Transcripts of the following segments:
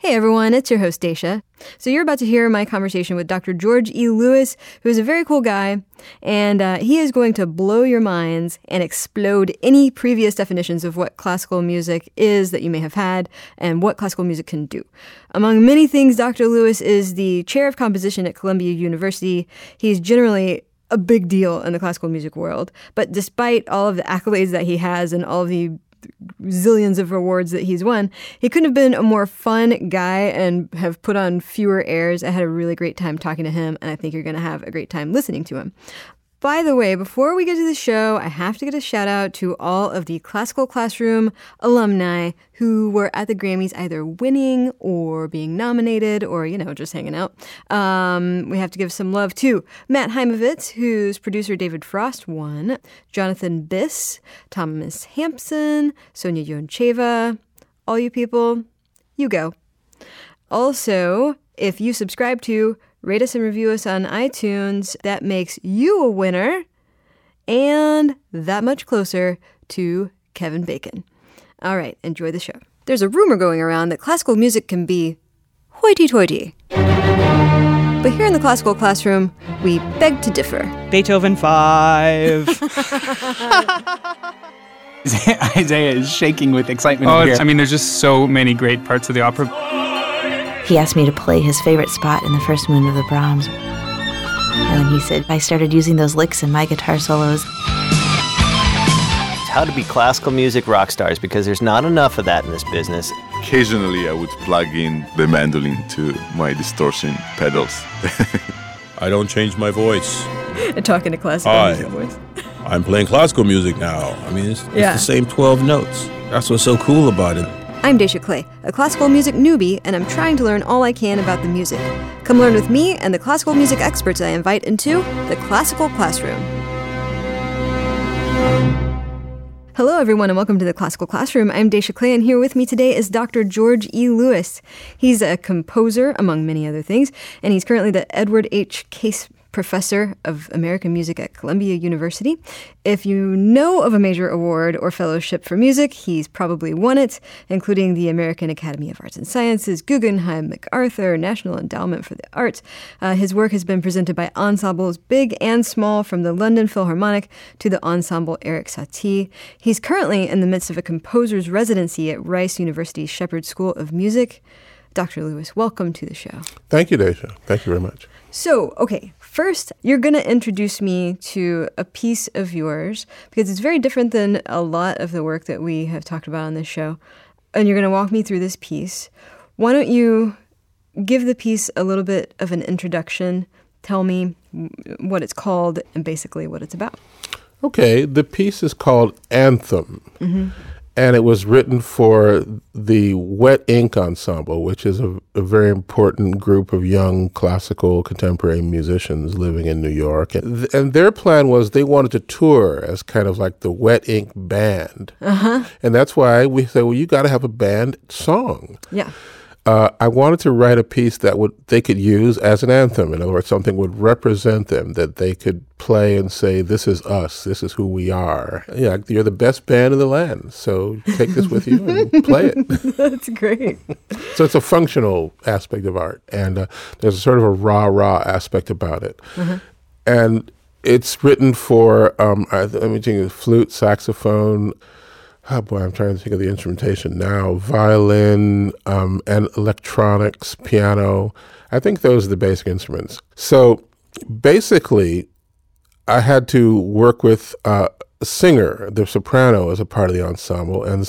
Hey everyone, it's your host Daisha. So you're about to hear my conversation with Dr. George E. Lewis, who is a very cool guy, and he is going to blow your minds and explode any previous definitions of what classical music is that you may have had and what classical music can do. Among many things, Dr. Lewis is the chair of composition at Columbia University. He's generally a big deal in the classical music world, but despite all of the accolades that he has and all of the zillions of awards that he's won, he couldn't have been a more fun guy and have put on fewer airs. I had a really great time talking to him, and I think you're going to have a great time listening to him. By the way, before we get to the show, I have to get a shout out to all of the Classical Classroom alumni who were at the Grammys either winning or being nominated or, just hanging out. We have to give some love to Matt Heimovitz, whose producer David Frost won, Jonathan Biss, Thomas Hampson, Sonia Yoncheva. All you people, you go. Also, if you subscribe to, rate us and review us on iTunes, that makes you a winner and that much closer to Kevin Bacon. All right, enjoy the show. There's a rumor going around that classical music can be hoity-toity. But here in the Classical Classroom, we beg to differ. Beethoven 5. Isaiah is shaking with excitement. There's just so many great parts of the opera. He asked me to play his favorite spot in the first movement of the Brahms. And then he said, I started using those licks in my guitar solos. How to be classical music rock stars, because there's not enough of that in this business. Occasionally I would plug in the mandolin to my distortion pedals. I don't change my voice. Talking to classical music voice. I'm playing classical music now. It's the same 12 notes. That's what's so cool about it. I'm Daisha Clay, a classical music newbie, and I'm trying to learn all I can about the music. Come learn with me and the classical music experts I invite into the Classical Classroom. Hello, everyone, and welcome to the Classical Classroom. I'm Daisha Clay, and here with me today is Dr. George E. Lewis. He's a composer, among many other things, and he's currently the Edward H. Case Professor of American Music at Columbia University. If you know of a major award or fellowship for music, he's probably won it, including the American Academy of Arts and Sciences, Guggenheim, MacArthur, National Endowment for the Arts. His work has been presented by ensembles big and small, from the London Philharmonic to the Ensemble Erik Satie. He's currently in the midst of a composer's residency at Rice University's Shepherd School of Music. Dr. Lewis, welcome to the show. Thank you, Daisha. Thank you very much. So, okay, first, you're going to introduce me to a piece of yours, because it's very different than a lot of the work that we have talked about on this show. And you're going to walk me through this piece. Why don't you give the piece a little bit of an introduction, tell me what it's called, and basically what it's about. Okay, the piece is called Anthem. Mm-hmm. And it was written for the Wet Ink Ensemble, which is a very important group of young classical contemporary musicians living in New York. And their plan was they wanted to tour as kind of like the Wet Ink Band. Uh-huh. And that's why we said, well, you got to have a band song. Yeah. I wanted to write a piece that they could use as an anthem. In other words, something would represent them, that they could play and say, this is us, this is who we are. Yeah, you're the best band in the land, so take this with you and play it. That's great. So it's a functional aspect of art, and there's a sort of a rah-rah aspect about it. Uh-huh. And it's written for, flute, saxophone. Oh boy, I'm trying to think of the instrumentation now. Violin, and electronics, piano. I think those are the basic instruments. So basically, I had to work with a singer, the soprano, as a part of the ensemble. And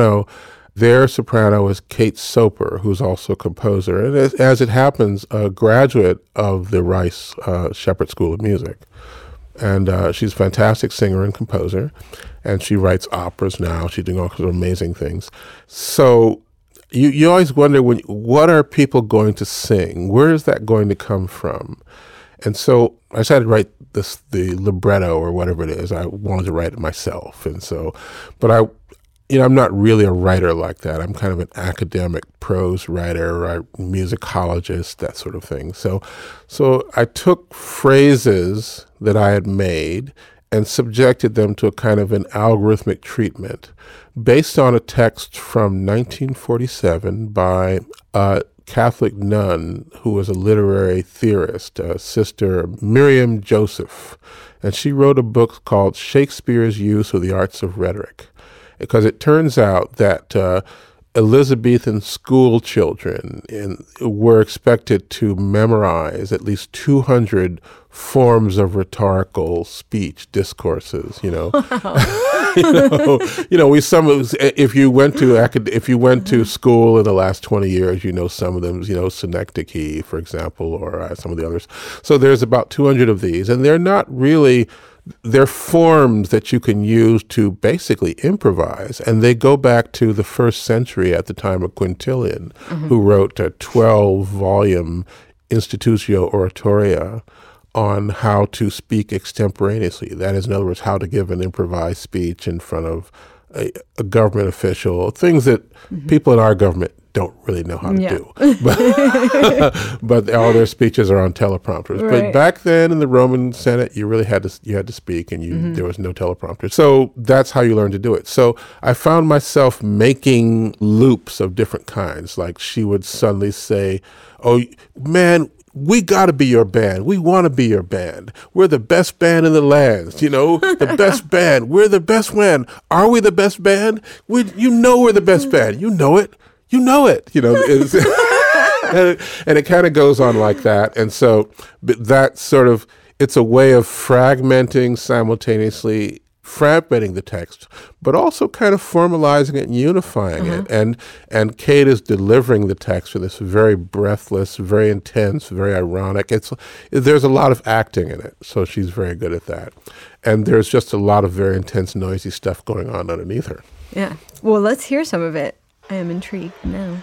their soprano is Kate Soper, who's also a composer. And as it happens, a graduate of the Rice Shepherd School of Music. And she's a fantastic singer and composer, and she writes operas now. She's doing all kinds of amazing things. So you always wonder, what are people going to sing? Where is that going to come from? And so I decided to write the libretto or whatever it is. I wanted to write it myself. And so, but I'm not really a writer like that. I'm kind of an academic prose writer, a musicologist, that sort of thing. So I took phrases that I had made and subjected them to a kind of an algorithmic treatment based on a text from 1947 by a Catholic nun who was a literary theorist, Sister Miriam Joseph. And she wrote a book called Shakespeare's Use of the Arts of Rhetoric, because it turns out that Elizabethan school children were expected to memorize at least 200 forms of rhetorical speech discourses. Wow. If you went to school in the last 20 years, some of them, synecdoche, for example, or some of the others. So there's about 200 of these, and they're not really. They're forms that you can use to basically improvise, and they go back to the 1st century at the time of Quintilian, who wrote a 12-volume Institutio Oratoria on how to speak extemporaneously. That is, in other words, how to give an improvised speech in front of a government official, things that people in our government don't really know how to do. But all their speeches are on teleprompters. Right. But back then in the Roman Senate, you really had to speak, and there was no teleprompter. So that's how you learn to do it. So I found myself making loops of different kinds. Like she would suddenly say, "Oh, man, we got to be your band. We want to be your band. We're the best band in the land. The best band. We're the best band. Are we the best band? We're the best band. You know it. You know it." And it kind of goes on like that. And so that sort of, it's a way of fragmenting simultaneously, fragmenting the text, but also kind of formalizing it and unifying it. And Kate is delivering the text with this very breathless, very intense, very ironic. There's a lot of acting in it, so she's very good at that. And there's just a lot of very intense, noisy stuff going on underneath her. Yeah. Well, let's hear some of it. I am intrigued now.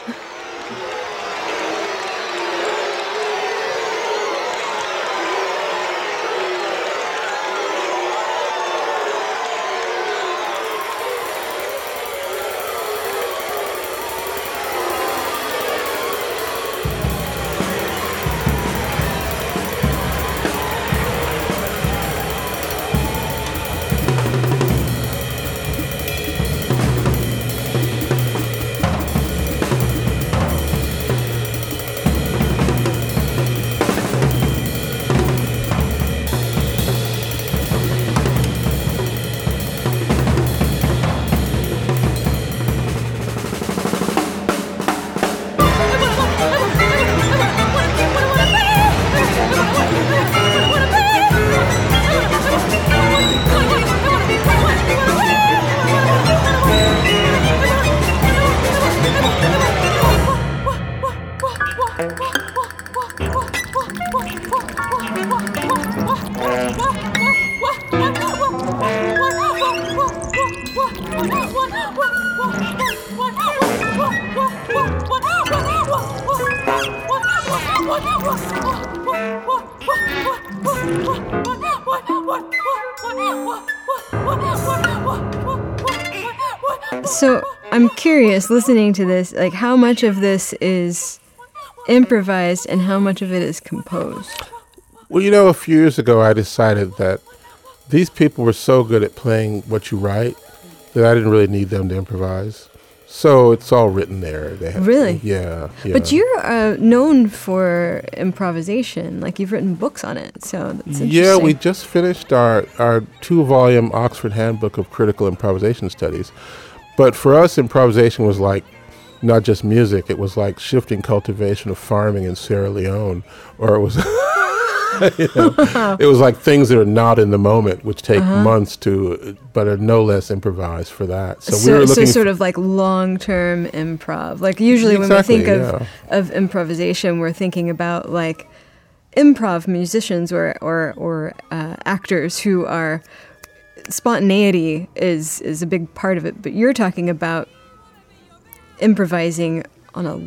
So I'm curious, listening to this, like how much of this is improvised and how much of it is composed? Well, a few years ago I decided that these people were so good at playing what you write that I didn't really need them to improvise. So it's all written there. Really? Yeah. But you're known for improvisation. Like you've written books on it. So that's interesting. Yeah, we just finished our 2-volume Oxford Handbook of Critical Improvisation Studies. But for us, improvisation was like not just music. It was like shifting cultivation of farming in Sierra Leone. Or it was... It was like things that are not in the moment, which take months to, but are no less improvised for that. So we were looking sort of like long-term improv. Like usually when we think of improvisation, we're thinking about like improv musicians or actors who are spontaneity is a big part of it. But you're talking about improvising on a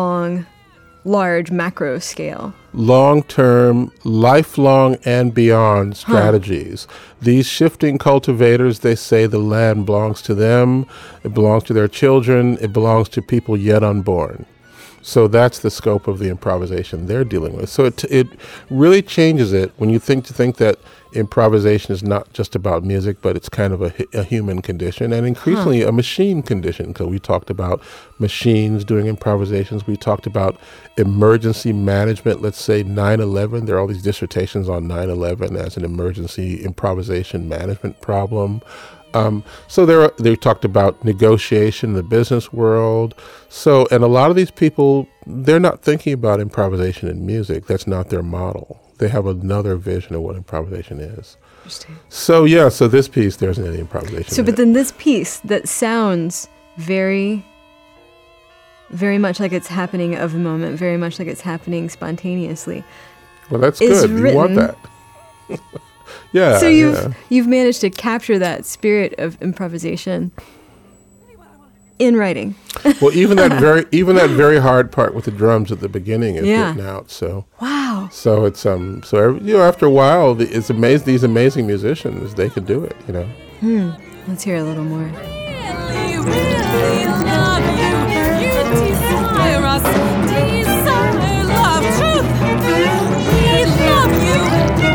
large macro scale. Long-term, lifelong, and beyond strategies. These shifting cultivators, they say the land belongs to them, it belongs to their children, it belongs to people yet unborn. So that's the scope of the improvisation they're dealing with. So it really changes it when you think that improvisation is not just about music, but it's kind of a human condition and increasingly a machine condition. So we talked about machines doing improvisations. We talked about emergency management. Let's say 9/11. There are all these dissertations on 9/11 as an emergency improvisation management problem. So they talked about negotiation in the business world. So, and a lot of these people, they're not thinking about improvisation in music. That's not their model. They have another vision of what improvisation is. Interesting. So this piece, there isn't any improvisation. So, but then this piece that sounds very, very much like it's happening of the moment, very much like it's happening spontaneously. Well, that's good. You want that. Yeah. So you've managed to capture that spirit of improvisation in writing. Well, even that very hard part with the drums at the beginning is written out. So wow. So it's after a while, it's amazing. These amazing musicians, they can do it. Let's hear a little more. Really, really love you. You desire us. Desire love, truth. We love you.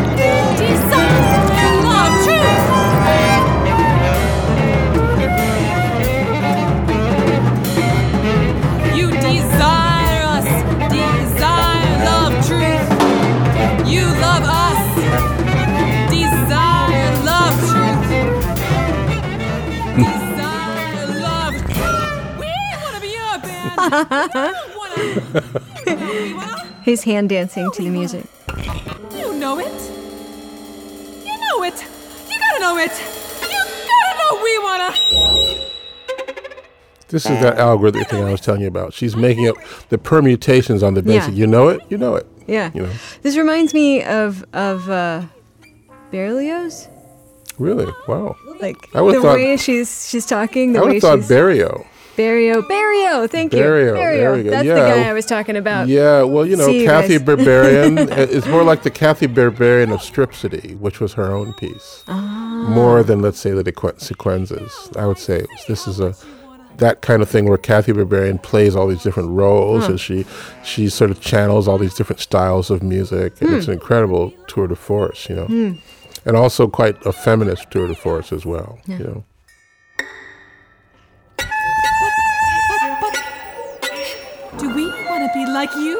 Desire love, truth. You desire us. Desire love, truth. You love us. Desire love, truth. Desire love. We want to be your band. He's hand dancing to the music. You know it. You know it. You gotta know it. You gotta know we wanna. This is that algorithmic thing I was telling you about. She's making up the permutations on the basic. Yeah. You know it. You know it. Yeah. This reminds me of Berlioz. Really? Wow. Like I would the thought, way she's talking. The I would way have thought she's Berio. Thank you. Berio. There we go. That's the guy I was talking about. Yeah, well, See you Kathy guys. Berberian is more like the Kathy Berberian of Strip City, which was her own piece. More than, let's say, the sequenzas. I would say this is that kind of thing where Kathy Berberian plays all these different roles and she sort of channels all these different styles of music. And it's an incredible tour de force, And also quite a feminist tour de force as well, But do we want to be like you?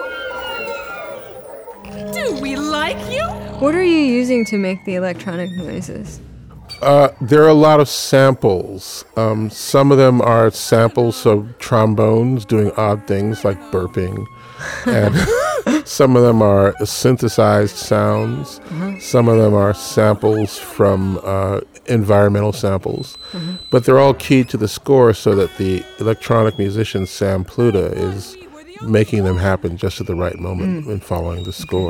Do we like you? What are you using to make the electronic noises? There are a lot of samples. Some of them are samples of trombones doing odd things like burping. And some of them are synthesized sounds. Some of them are samples from environmental samples. But they're all keyed to the score so that the electronic musician Sam Pluta is making them happen just at the right moment when following the score.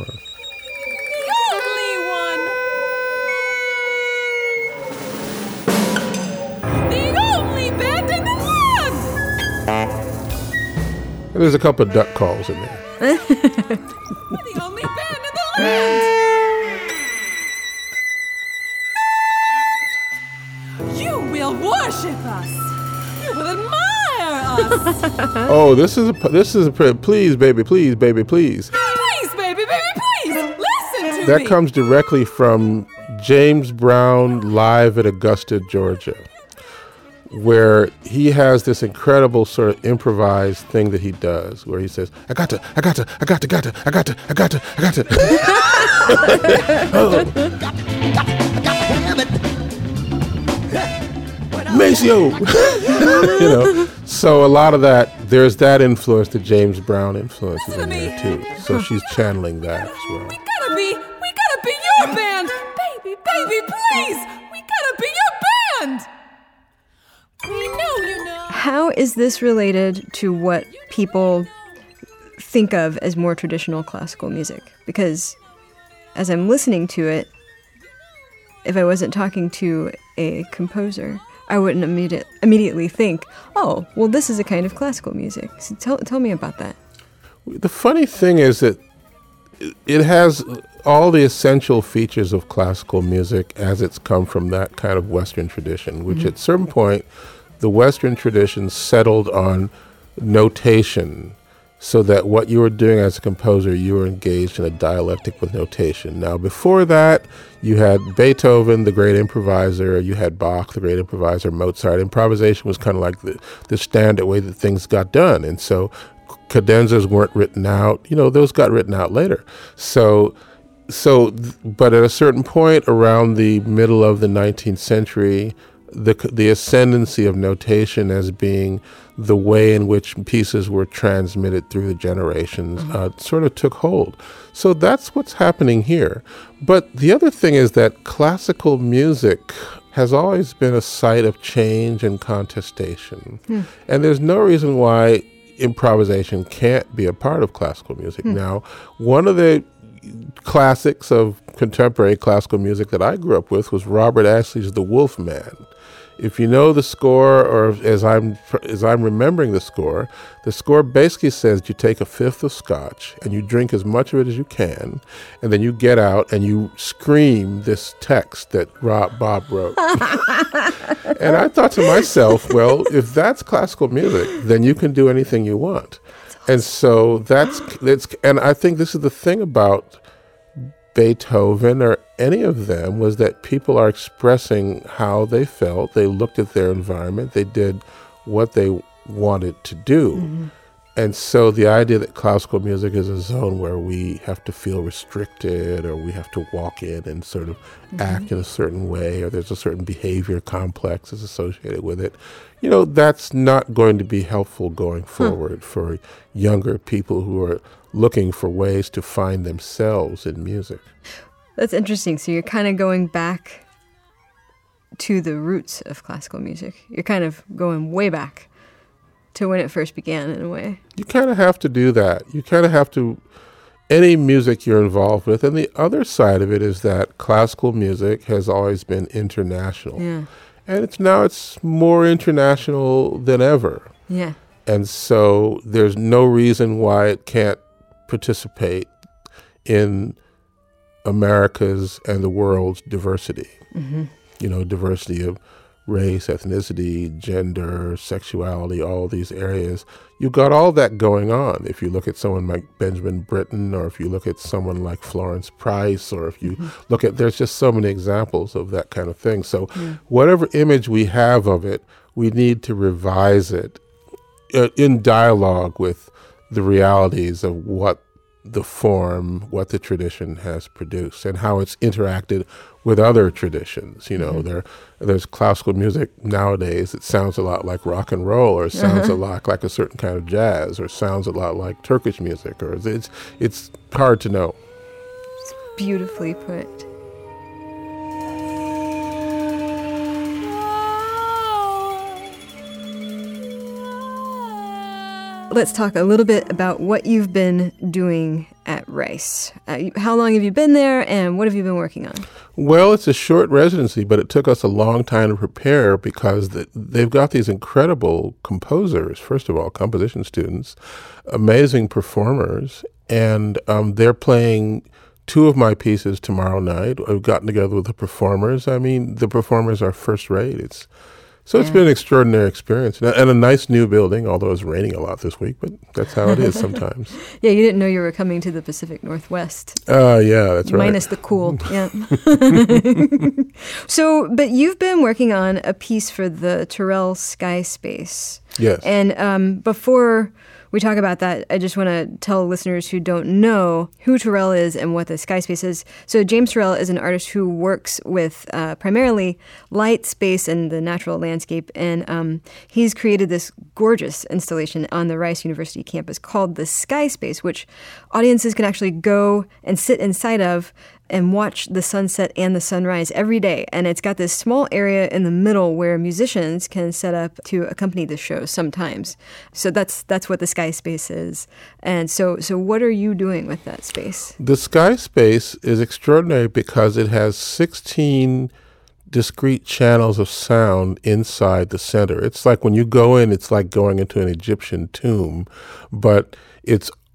There's a couple of duck calls in there. We're the only band in the land. You will worship us. You will admire us. Oh, this is a please, baby, please, baby, please. Please, baby, please. Listen to me. That comes directly from James Brown live at Augusta, Georgia, where he has this incredible sort of improvised thing that he does, where he says, I got to. Maceo! So a lot of that, there's that influence, the James Brown influence is in there too. So she's channeling that as well. We gotta be your band. Baby, please. We gotta be your band. We know you know. How is this related to what people think of as more traditional classical music? Because as I'm listening to it, if I wasn't talking to a composer, I wouldn't immediately think, oh, well, this is a kind of classical music. So tell me about that. The funny thing is that it has all the essential features of classical music as it's come from that kind of Western tradition, which at a certain point, the Western tradition settled on notation so that what you were doing as a composer, you were engaged in a dialectic with notation. Now, before that, you had Beethoven, the great improviser, you had Bach, the great improviser, Mozart. Improvisation was kind of like the standard way that things got done. And so cadenzas weren't written out. Those got written out later. But at a certain point around the middle of the 19th century, the ascendancy of notation as being the way in which pieces were transmitted through the generations sort of took hold. So that's what's happening here. But the other thing is that classical music has always been a site of change and contestation. And there's no reason why improvisation can't be a part of classical music. Now, one of the classics of contemporary classical music that I grew up with was Robert Ashley's The Wolf Man. If you know the score, or as I'm remembering the score basically says you take a fifth of scotch and you drink as much of it as you can, and then you get out and you scream this text that Bob wrote. And I thought to myself, well, if that's classical music, then you can do anything you want. And so and I think this is the thing about Beethoven or any of them, was that people are expressing how they felt. They looked at their environment. They did what they wanted to do. And so the idea that classical music is a zone where we have to feel restricted, or we have to walk in and sort of act in a certain way, or there's a certain behavior complex that's associated with it, that's not going to be helpful going forward for younger people who are looking for ways to find themselves in music. That's interesting. So you're kind of going back to the roots of classical music. You're kind of going way back to when it first began, in a way. You kind of have to do that. You kind of have to, any music you're involved with. And the other side of it is that classical music has always been international. Yeah. And it's more international than ever. Yeah. And so there's no reason why it can't participate in America's and the world's diversity. Diversity of race, ethnicity, gender, sexuality, all these areas. You've got all that going on. If you look at someone like Benjamin Britten, or if you look at someone like Florence Price, or if you look at, there's just so many examples of that kind of thing. So whatever image we have of it, we need to revise it in dialogue with the realities of what the form, what the tradition has produced, and how it's interacted with other traditions. There's classical music nowadays that sounds a lot like rock and roll, or sounds a lot like a certain kind of jazz, or sounds a lot like Turkish music, or it's hard to know. It's beautifully put. Let's talk a little bit about what you've been doing at Rice. How long have you been there, and what have you been working on? Well, it's a short residency, but it took us a long time to prepare because they've got these incredible composers, first of all, composition students, amazing performers, and they're playing two of my pieces tomorrow night. I've gotten together with the performers. I mean, the performers are first rate. It's been an extraordinary experience, and a nice new building, although it's raining a lot this week, but that's how it is sometimes. Yeah, you didn't know you were coming to the Pacific Northwest. Yeah, that's right. Minus the cool, yeah. So, but you've been working on a piece for the Turrell Sky Space. Yes. And before we talk about that, I just want to tell listeners who don't know who Turrell is and what the Sky Space is. So James Turrell is an artist who works with primarily light, space, and the natural landscape. And he's created this gorgeous installation on the Rice University campus called the Sky Space, which audiences can actually go and sit inside of and watch the sunset and the sunrise every day. And it's got this small area in the middle where musicians can set up to accompany the show sometimes. So that's what the Sky Space is. And so what are you doing with that space? The Sky Space is extraordinary because it has 16 discrete channels of sound inside the center. It's like when you go in, it's like going into an Egyptian tomb, but it's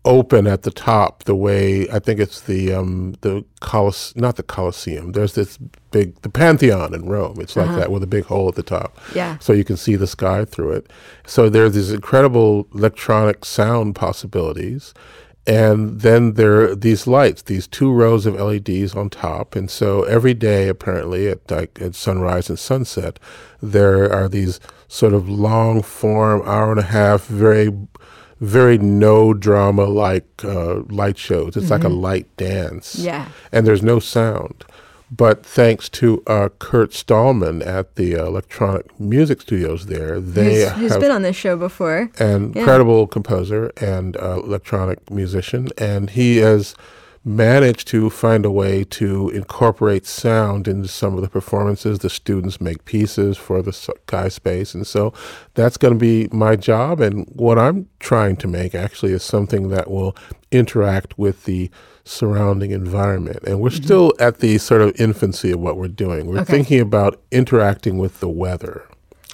open at the top the way I think it's the Colosseum. There's this the Pantheon in Rome. It's like that with a big hole at the top. Yeah. So you can see the sky through it. So there's these incredible electronic sound possibilities. And then there are these lights, these 2 rows of LEDs on top. And so every day, apparently, at sunrise and sunset, there are these sort of long form, hour and a half, very, very no drama like light shows. It's like a light dance. Yeah. And there's no sound. But thanks to Kurt Stallman at the Electronic Music Studios there, who's been on this show before. An incredible composer and electronic musician, and he has managed to find a way to incorporate sound into some of the performances. The students make pieces for the Sky Space, and so that's going to be my job. And what I'm trying to make actually is something that will interact with the surrounding environment. And we're still at the sort of infancy of what we're doing. We're thinking about interacting with the weather.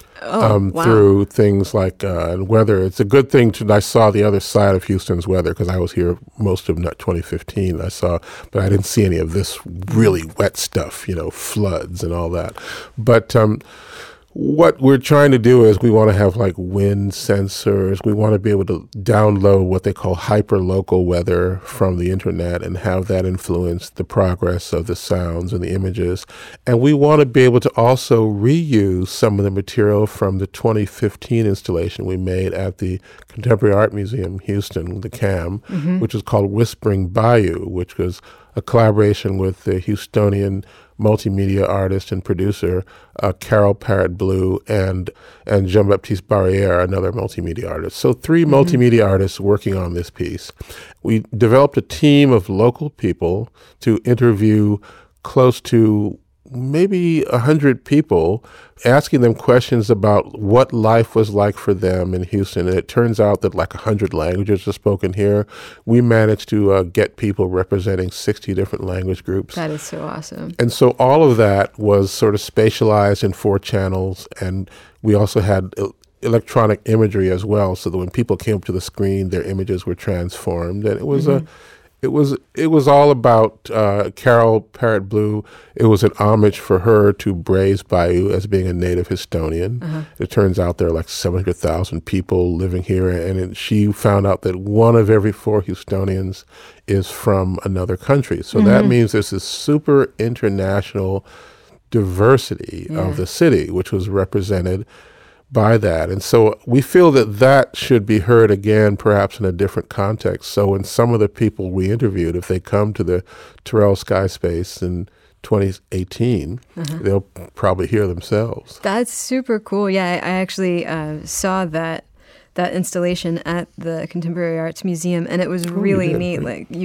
Through things like weather. It's a good thing I saw the other side of Houston's weather because I was here most of 2015. But I didn't see any of this really wet stuff, floods and all that. But what we're trying to do is we want to have like wind sensors. We want to be able to download what they call hyper-local weather from the internet and have that influence the progress of the sounds and the images. And we want to be able to also reuse some of the material from the 2015 installation we made at the Contemporary Art Museum, Houston, the CAM, which is called Whispering Bayou, which was a collaboration with the Houstonian multimedia artist and producer Carol Parrott Blue and Jean-Baptiste Barrière, another multimedia artist. So 3 multimedia artists working on this piece. We developed a team of local people to interview close to maybe 100 people, asking them questions about what life was like for them in Houston. And it turns out that like 100 languages are spoken here. We managed to get people representing 60 different language groups. That is so awesome. And so all of that was sort of spatialized in 4 channels. And we also had electronic imagery as well, so that when people came up to the screen, their images were transformed. And it was it was all about Carol Parrott Blue. It was an homage for her to Brays Bayou as being a native Houstonian. It turns out there are like 700,000 people living here, and she found out that 1 of every 4 Houstonians is from another country. So that means there's this super international diversity of the city, which was represented by that. And so we feel that should be heard again, perhaps in a different context. So when some of the people we interviewed, if they come to the Terrell Sky Space in 2018, they'll probably hear themselves. That's super cool. Yeah, I actually saw that installation at the Contemporary Arts Museum, and it was really neat.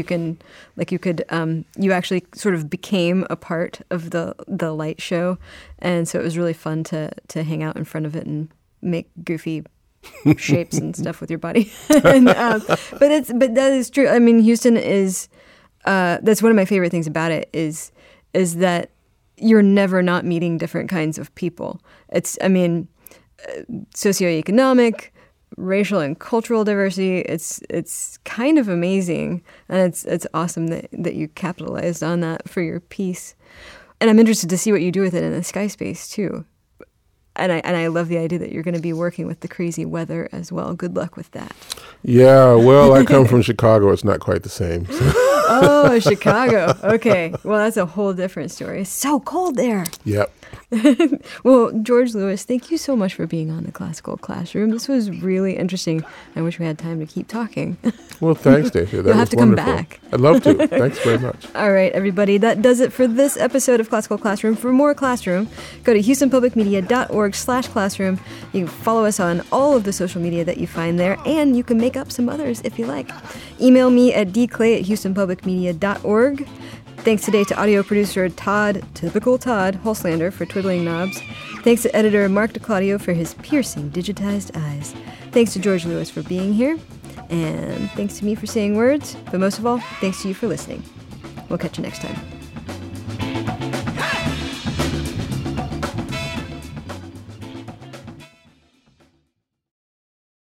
You actually sort of became a part of the light show, and so it was really fun to hang out in front of it and make goofy shapes and stuff with your body. But that is true. I mean, Houston is that's one of my favorite things about it is that you're never not meeting different kinds of people. It's socioeconomic, racial and cultural diversity. It's kind of amazing, and it's awesome that you capitalized on that for your piece. And I'm interested to see what you do with it in the Sky Space too. And I love the idea that you're going to be working with the crazy weather as well. Good luck with that. Yeah, well, I come from Chicago. It's not quite the same. So. Oh, Chicago. Okay. Well, that's a whole different story. It's so cold there. Yep. Well, George Lewis, thank you so much for being on the Classical Classroom. This was really interesting. I wish we had time to keep talking. Well, thanks, Dacia. You'll have to wonderful. Come back. I'd love to. Thanks very much. All right, everybody. That does it for this episode of Classical Classroom. For more Classroom, go to houstonpublicmedia.org/classroom. You can follow us on all of the social media that you find there, and you can make up some others if you like. Email me at dclay@houstonpublicmedia.org. Thanks today to audio producer typical Todd Holslander for twiddling knobs. Thanks to editor Mark DeClaudio for his piercing digitized eyes. Thanks to George Lewis for being here. And thanks to me for saying words. But most of all, thanks to you for listening. We'll catch you next time.